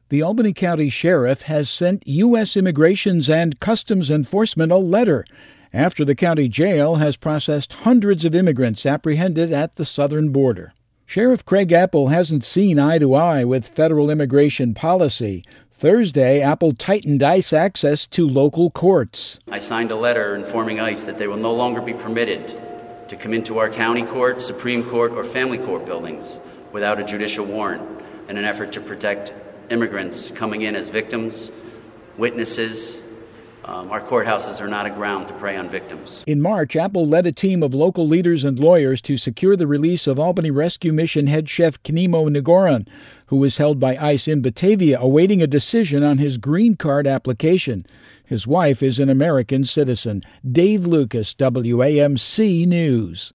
The Albany County Sheriff has sent U.S. Immigrations and Customs Enforcement a letter after the county jail has processed hundreds of immigrants apprehended at the southern border. Sheriff Craig Apple hasn't seen eye to eye with federal immigration policy. Thursday, Apple tightened ICE access to local courts. I signed a letter informing ICE that they will no longer be permitted to come into our county court, Supreme Court, or family court buildings without a judicial warrant in an effort to protect immigrants coming in as victims, witnesses. Our courthouses are not a ground to prey on victims. In March, Apple led a team of local leaders and lawyers to secure the release of Albany Rescue Mission head chef Knimo Nagoran, who was held by ICE in Batavia awaiting a decision on his green card application. His wife is an American citizen. Dave Lucas, WAMC News.